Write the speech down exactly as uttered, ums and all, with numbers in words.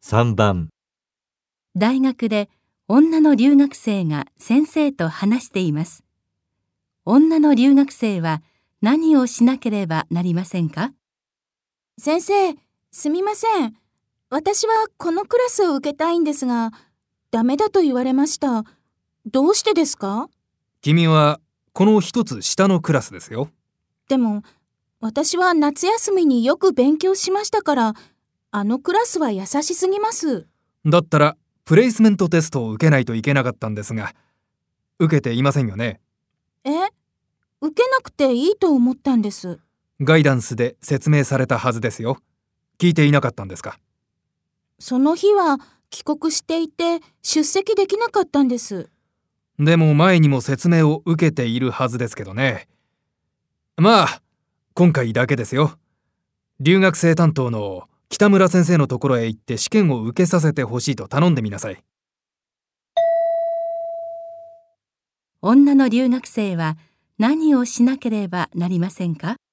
さんばん、 大学で女の留学生が先生と話しています。女の留学生は何をしなければなりませんか？ 先生、すみません。私はこのクラスを受けたいんですが、ダメだと言われました。どうしてですか？ 君はこの一つ下のクラスですよ。 でも、私は夏休みによく勉強しましたから、あのクラスは優しすぎます。 だったらプレイスメントテストを受けないといけなかったんですが、受けていませんよね。 え？受けなくていいと思ったんです。 ガイダンスで説明されたはずですよ。聞いていなかったんですか？ その日は帰国していて出席できなかったんです。 でも前にも説明を受けているはずですけどね。まあ、今回だけですよ。留学生担当の北村先生のところへ行って試験を受けさせてほしいと頼んでみなさい。 女の留学生は何をしなければなりませんか？